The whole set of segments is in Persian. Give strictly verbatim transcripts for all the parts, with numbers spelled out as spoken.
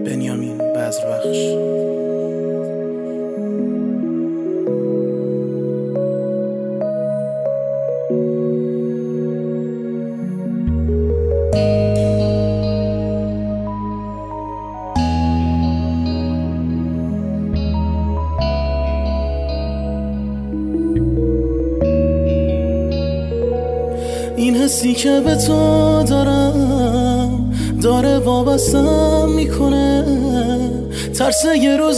بنیامین بذربخش. این حسی که به تو دارم داره وابستم میکنه، ترس یه روز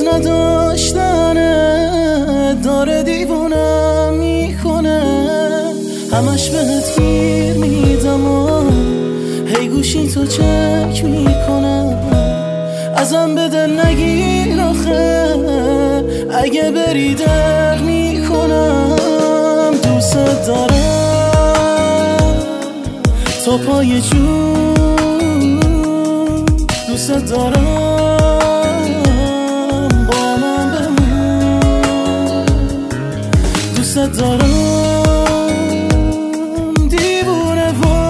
نداشتنه داره دیوونم میکنه. همش بهت گیر میدم و هی گوشی تو چک میکنم، ازم به دل نگیر آخه اگه بری دق میکنم. دوست دارم تا پای جون، دوست دارم با من بمون، دوست دارم دیوونه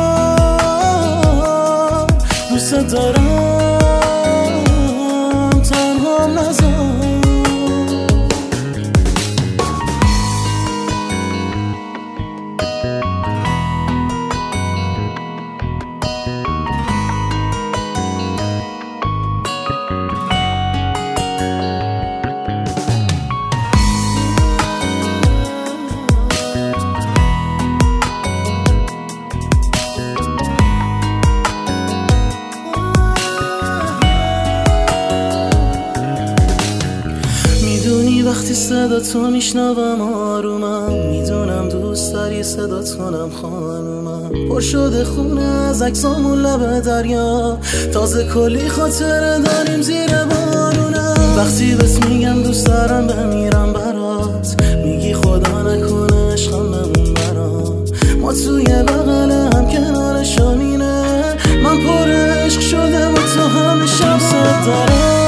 وار، دوست دارم تنهام نذار. وقتی صدا تو میشنوم آرومم، میدونم دوست داری صدات کنم خانومم. پر شده خونه از عکسامون لب دریا، تازه کلی خاطره داریم زیر بارونم. وقتی بهت میگم دوست دارم بمیرم برات، میگی خدا نکنه عشقم بمون برام. ما توی بغل هم کنار شامینه، من پر عشق شده و تو همه شب صد دارم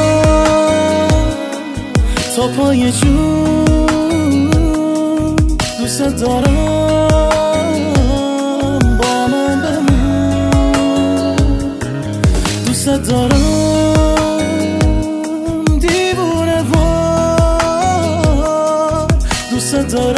تا پای جون، دوست دارم با من بمون، دوست دارم دیوونه وار، دوست دارم